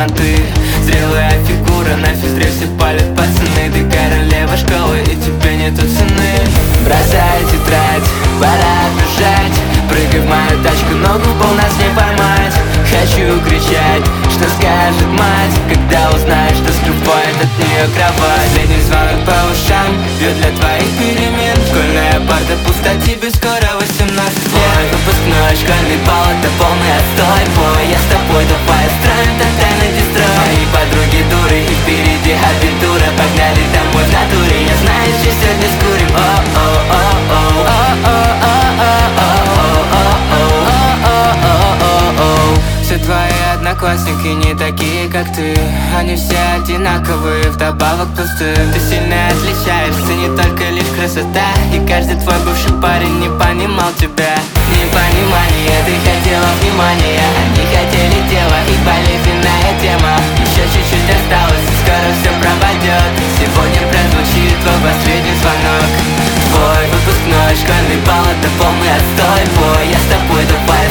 понты. Зрелая фигура, на физре все палят пацаны. Ты королева школы и тебе нету цены. Бросай тетрадь, пора бежать. Прыгай в мою тачку, ногу в пол нас не поймать. Хочу кричать, что скажет мать, когда узнаешь, что скрывает от нее кровать. Последний звонок по ушам бьет для твоих перемен. Школьная парта пуста, тебе скоро 18 лет. Мой выпускной школьный бал, это полный отстой. Бой, я с тобой, давай устроим тотальный дестрой. Мои подруги дуры и впереди авантура. Погнали домой в натуре, я знаю, что сегодня скурим. Все твои одноклассники не такие, как ты. Они все одинаковые, вдобавок пустые. Ты сильно отличаешься, не только лишь красота. И каждый твой бывший парень не понимал тебя. Непонимание, ты хотела внимания, они хотели тела, и болезненная тема. Еще чуть-чуть осталось, и скоро все пропадет. Сегодня прозвучит твой последний звонок. Твой выпускной школьный бал, это полный отстой. Бой, я с тобой, давай